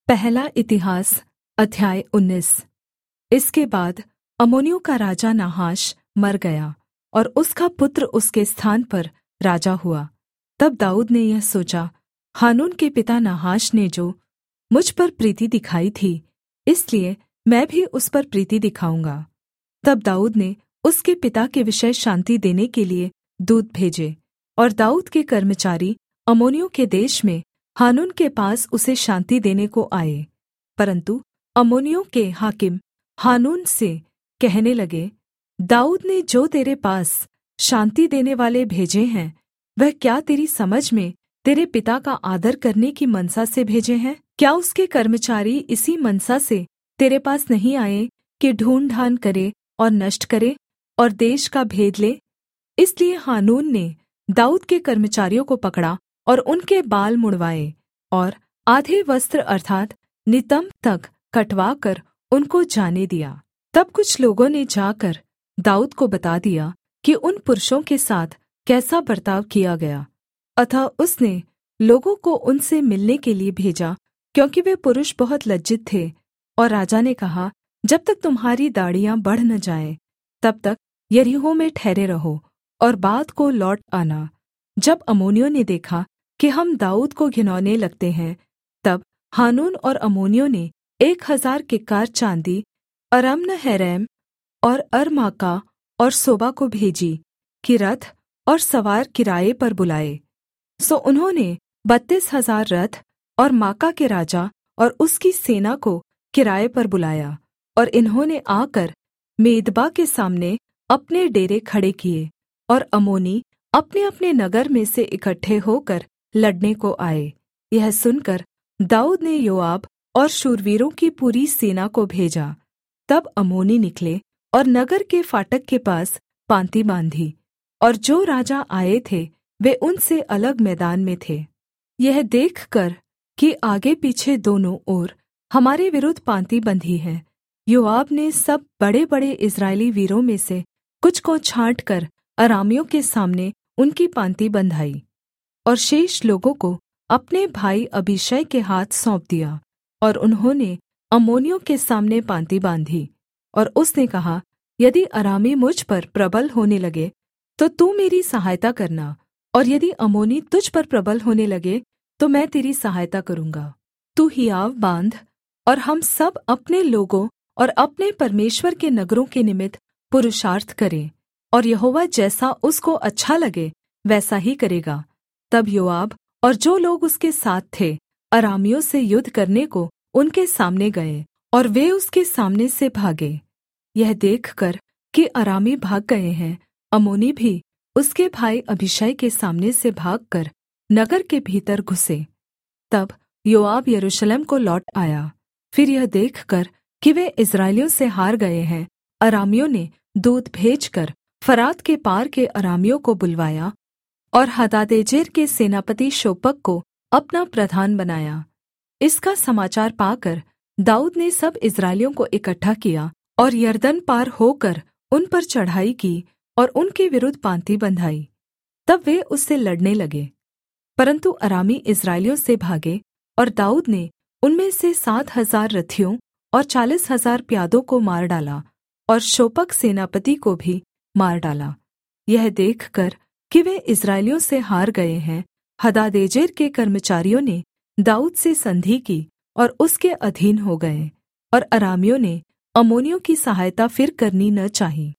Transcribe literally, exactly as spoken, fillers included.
पहला इतिहास अध्याय उन्नीस। इसके बाद अम्मोनियों का राजा नाहाश मर गया और उसका पुत्र उसके स्थान पर राजा हुआ। तब दाऊद ने यह सोचा, हानून के पिता नाहाश ने जो मुझ पर प्रीति दिखाई थी, इसलिए मैं भी उस पर प्रीति दिखाऊँगा। तब दाऊद ने उसके पिता के विषय शान्ति देने के लिये दूत भेजे, और दाऊद के कर्मचारी अम्मोनियों के देश में हानून के पास उसे शान्ति देने को आए। परन्तु अम्मोनियों के हाकिम हानून से कहने लगे, दाऊद ने जो तेरे पास शान्ति देनेवाले भेजे हैं, वह क्या तेरी समझ में तेरे पिता का आदर करने की मनसा से भेजे हैं? क्या उसके कर्मचारी इसी मनसा से तेरे पास नहीं आए कि ढूँढ़ ढाँढ़ करे और नष्ट करे और देश का भेद ले? इसलिए हानून ने दाऊद के कर्मचारियों को पकड़ा और उनके बाल मुँण्डवाए और आधे वस्त्र अर्थात् नितम्ब तक कटवाकर उनको जाने दिया। तब कुछ लोगों ने जाकर दाऊद को बता दिया कि उन पुरुषों के साथ कैसा बर्ताव किया गया। अतः उसने लोगों को उनसे मिलने के लिये भेजा, क्योंकि वे पुरुष बहुत लज्जित थे। और राजा ने कहा, जब तक तुम्हारी दाढ़ियाँ बढ़ न जाएँ, तब तक यरीहो में ठहरे रहो और बाद को लौट आना। जब अम्मोनियों ने देखा कि हम दाऊद को घिनौने लगते हैं, तब हानून और अम्मोनियों ने एक हजार किक्कार चाँदी अरम्नहरैम और अर्माका और सोबा को भेजी कि रथ और सवार किराए पर बुलाए। सो उन्होंने बत्तीस हजार रथ और माका के राजा और उसकी सेना को किराए पर बुलाया, और इन्होंने आकर मेदबा के सामने अपने डेरे खड़े किए, और अम्मोनी अपने-अपने नगर में से इकट्ठे होकर लड़ने को आए। यह सुनकर दाऊद ने योआब और शूरवीरों की पूरी सेना को भेजा। तब अम्मोनी निकले और नगर के फाटक के पास पाँति बाँधी, और जो राजा आए थे वे उनसे अलग मैदान में थे। यह देखकर कि आगे पीछे दोनों ओर हमारे विरुद्ध पाँति बंधी है, योआब ने सब बड़े-बड़े इस्राएली वीरों में से कुछ को छाँटकर अरामियों के सामने उनकी पाँति बँधाई, और शेष लोगों को अपने भाई अबीशै के हाथ सौंप दिया। और उन्होंने अम्मोनियों के सामने पाँति बाँधी। और उसने कहा, यदि अरामी मुझ पर प्रबल होने लगे तो तू मेरी सहायता करना, और यदि अम्मोनी तुझ पर प्रबल होने लगे तो मैं तेरी सहायता करूँगा। तू हियाव बाँध, और हम सब अपने लोगों और अपने परमेश्वर के नगरों के निमित्त पुरुषार्थ करें, और यहोवा जैसा उसको अच्छा लगे वैसा ही करेगा। तब योआब और जो लोग उसके साथ थे अरामियों से युद्ध करने को उनके सामने गए, और वे उसके सामने से भागे। यह देखकर कि अरामी भाग गए हैं, अम्मोनी भी उसके भाई अबीशै के सामने से भागकर नगर के भीतर घुसे। तब योआब यरूशलेम को लौट आया। फिर यह देखकर कि वे इस्राएलियों से हार गए हैं, अरामियों ने दूत भेजकर फरात के पार के अरामियों को बुलवाया और हदादेजेर के सेनापति शोपक को अपना प्रधान बनाया। इसका समाचार पाकर दाऊद ने सब इस्राएलियों को इकट्ठा किया और यरदन पार होकर उन पर चढ़ाई की और उनके विरुद्ध पाँति बँधाई। तब वे उससे लड़ने लगे, परन्तु अरामी इस्राएलियों से भागे, और दाऊद ने उनमें से सात हजार रथियों और चालीस हजार प्यादों को मार डाला, और शोपक सेनापति को भी मार डाला। यह देखकर कि वे इस्राएलियों से हार गए हैं, हदादेजेर के कर्मचारियों ने दाऊद से संधि की और उसके अधीन हो गए, और अरामियों ने अम्मोनियों की सहायता फिर करनी न चाही।